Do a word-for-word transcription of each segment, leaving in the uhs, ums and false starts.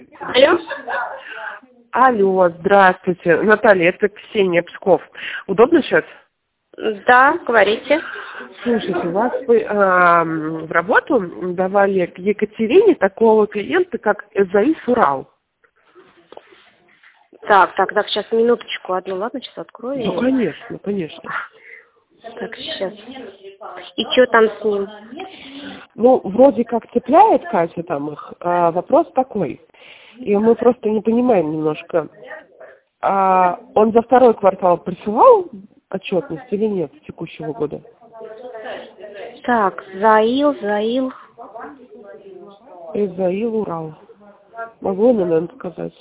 Алло. Алло, здравствуйте. Наталья, это Ксения Псков. Удобно сейчас? Да, говорите. Слушайте, у вас вы, а, в работу давали к Екатерине такого клиента, как ЭЗАИС Урал. Так, так, так, сейчас минуточку одну, ладно, сейчас открою. Ну, конечно, конечно. Так, сейчас. И что там с ним? Ну, вроде как цепляет Катя там их. А вопрос такой. И мы просто не понимаем немножко. А он за второй квартал присылал отчетность или нет текущего года? Так, Заил, Заил. ЭЗАИЛ Урал. Могу, наверное, сказать.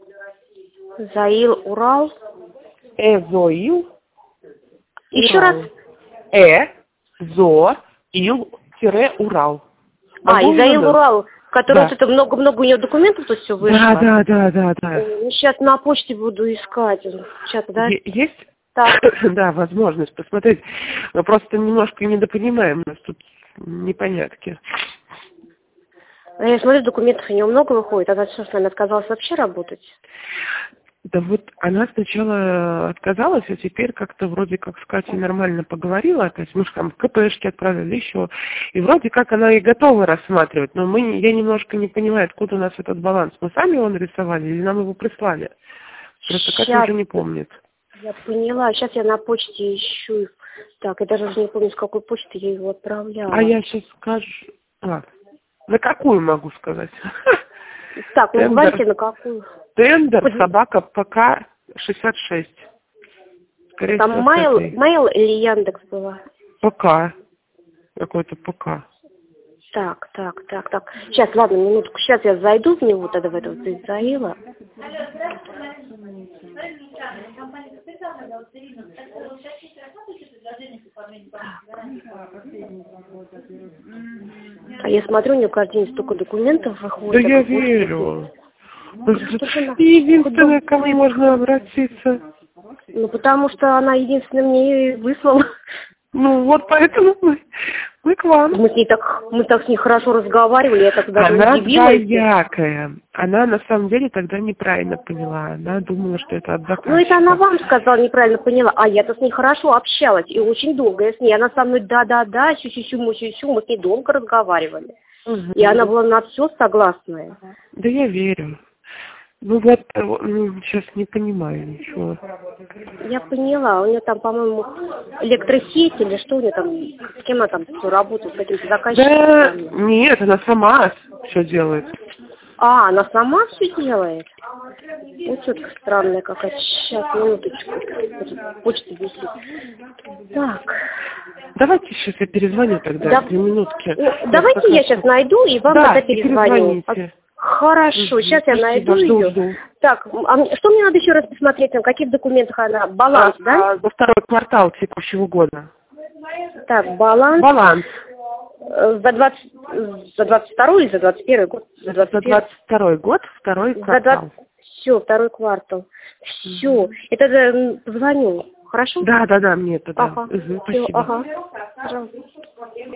Заил, Урал. ЭЗОИЛ. Еще раз. Э, Зо, Ил, тире, Урал. А, Могу, Изаил наверное? Урал, который Да. вот это много-много у него документов тут все вышло. Да, да, да, да, да. Сейчас на почте буду искать. Сейчас, да? Е- Есть? Так. Да, возможность посмотреть. Мы просто немножко недопонимаем, у нас тут непонятки. А я смотрю, документов у него много выходит. Она что, с нами отказалась вообще работать? Да вот она сначала отказалась, а теперь как-то вроде как с Катей нормально поговорила, то есть мы же там КПшки отправили еще, и вроде как она и готова рассматривать, но мы, я немножко не понимаю, откуда у нас этот баланс. Мы сами его нарисовали или нам его прислали? Просто Катя Сейчас. уже не помнит. Я поняла. Сейчас я на почте ищу. Так, я даже уже не помню, с какой почты я его отправляла. А я сейчас скажу... А, на какую могу сказать? Так, ну Тендер. говорите, на какую? Тендер, Хоть- собака, ПК шестьдесят шесть. Скорее Там всего, Mail, с этой. Mail или Яндекс была? ПК. Какой-то ПК. Так, так, так, так. Сейчас, ладно, минутку. Сейчас я зайду в него тогда, в этого Израила. А я смотрю, у нее каждый день столько документов выходит. Да я так, вот, верю. что же она- Единственное, к кому можно обратиться. Ну, потому что она единственная мне и выслала. Ну, вот поэтому мы, мы к вам. Мы с ней так, мы так с ней хорошо разговаривали, я так даже Она удивилась. двоякая. Она на самом деле тогда неправильно поняла. Она думала, что это от заказчика. Ну, это она вам сказала, неправильно поняла. А я-то с ней хорошо общалась, и очень долго я с ней. Она со мной да-да-да, щу-щу-щу, щу-щу, мы с ней долго разговаривали. Угу. И она была на все согласная. Да я верю. Ну вот, э, ну, сейчас не понимаю ничего. Я поняла, у нее там, по-моему, электросеть или что у нее там, с кем она там работает, с каким-то заказчиком. Да, нет, она сама все делает. А, она сама все делает? Ну, тетка странная какая-то. Сейчас, минуточку. Почта висит. Так. Давайте сейчас я перезвоню тогда, Да. две минутки. Ну, давайте я сейчас найду и вам Да, тогда и перезвоню. перезвоните. Хорошо, Угу, сейчас я спасибо, найду жду, ее. жду. Так, а мне- что мне надо еще раз посмотреть, на каких документах она? Баланс, А, да? а, за второй квартал текущего года. Так, баланс. Баланс. Э, За двадцать, за двадцать второй или за двадцать первый год? За двадцать За первый. двадцать второй год, второй За квартал. двадцать. Все, второй квартал. Все. Это э, позвоню. Хорошо? Да, да, да, мне это, да. Ага. Угу, Всё, спасибо. ага. Пожалуйста.